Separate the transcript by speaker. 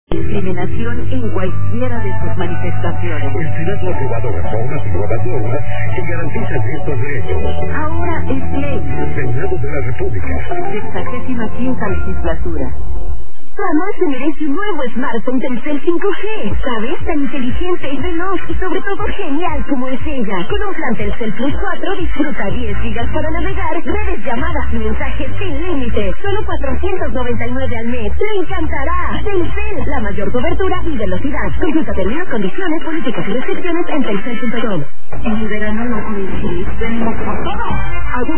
Speaker 1: Discriminación en cualquiera de sus manifestaciones.
Speaker 2: El Senado ha aprobado reformas y nuevas normas que garantizan estos derechos.
Speaker 1: Ahora es ley.
Speaker 2: Senado de la República.
Speaker 1: 65ª legislatura.
Speaker 3: Jamás se merece un nuevo smartphone Telcel 5G. ¿Sabes? Tan inteligente y veloz y sobre todo genial como es ella. Con un plan Telcel Plus 4 disfruta 10 gigas para navegar, redes, llamadas y mensajes sin límite. Solo 499 al mes. ¡Te encantará! Telcel, la mayor cobertura y velocidad. Consulta términos, condiciones, políticas y restricciones en telcel.com.
Speaker 1: En el verano 2006 venimos por todo.